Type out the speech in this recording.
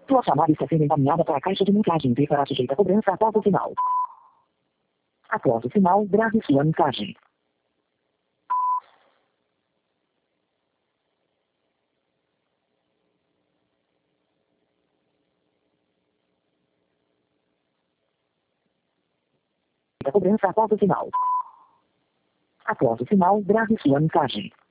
Sua chamada está sendo encaminhada para a caixa de mensagem e será sujeita a cobrança após o sinal. Após o sinal, grave sua mensagem. A cobrança após o sinal. Após o sinal, grave sua mensagem.